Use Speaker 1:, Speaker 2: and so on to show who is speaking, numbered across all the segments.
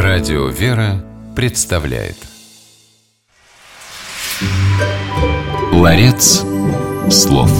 Speaker 1: Радио «Вера» представляет Ларец слов.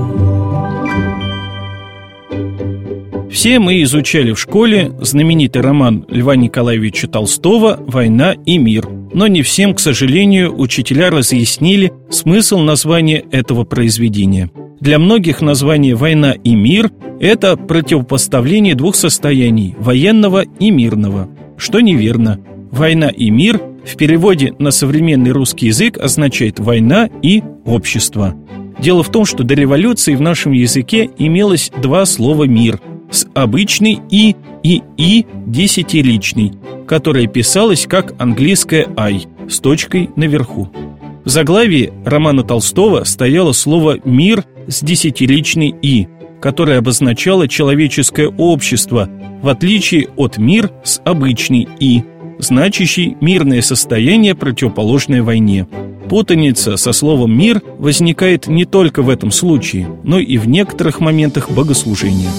Speaker 2: Все мы изучали в школе знаменитый роман Льва Николаевича Толстого «Война и мир». Но не всем, к сожалению, учителя разъяснили смысл названия этого произведения. Для многих название «Война и мир» – это противопоставление двух состояний – военного и мирного, что неверно. «Война и мир» в переводе на современный русский язык означает «война» и «общество». Дело в том, что до революции в нашем языке имелось два слова «мир» с обычный «и» и десятиличный, которое писалось как английское «I» с точкой наверху. В заглавии романа Толстого стояло слово «мир» с десятиличной «и», которое обозначало человеческое общество, в отличие от «мир» с обычной «и», значащий мирное состояние, противоположное войне. Путаница со словом «мир» возникает не только в этом случае, но и в некоторых моментах богослужения.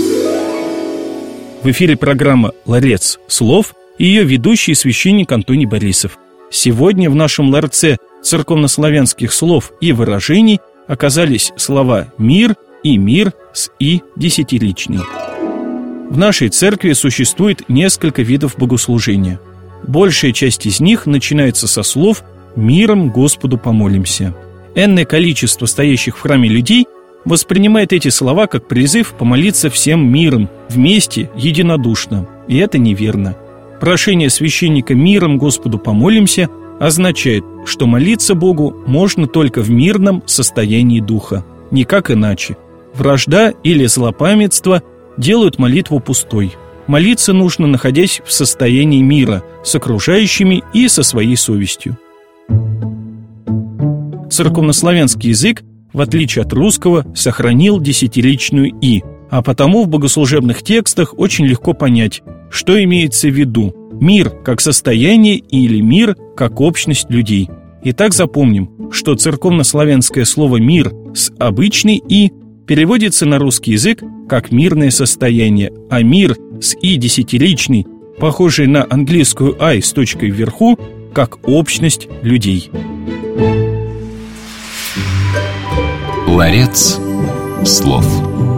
Speaker 2: В эфире программа «Ларец слов» и ее ведущий священник Антоний Борисов. Сегодня в нашем ларце церковнославянских слов и выражений оказались слова «мир» и «мир» с «и» десятиличный. В нашей церкви существует несколько видов богослужения. Большая часть из них начинается со слов «миром Господу помолимся». Энное количество стоящих в храме людей воспринимает эти слова как призыв помолиться всем миром, вместе, единодушно. И это неверно. Прошение священника «миром Господу помолимся» означает, что молиться Богу можно только в мирном состоянии духа, никак иначе. Вражда или злопамятство делают молитву пустой. Молиться нужно, находясь в состоянии мира с окружающими и со своей совестью. Церковнославянский язык, в отличие от русского, сохранил десятиличную «и», а потому в богослужебных текстах очень легко понять, что имеется в виду – мир как состояние или мир как общность людей. Итак, запомним, что церковнославянское слово «мир» с обычной «и» переводится на русский язык как мирное состояние, а мир с «и» десятиличный, похожий на английскую «I» с точкой вверху, как общность людей.
Speaker 1: Ларец слов.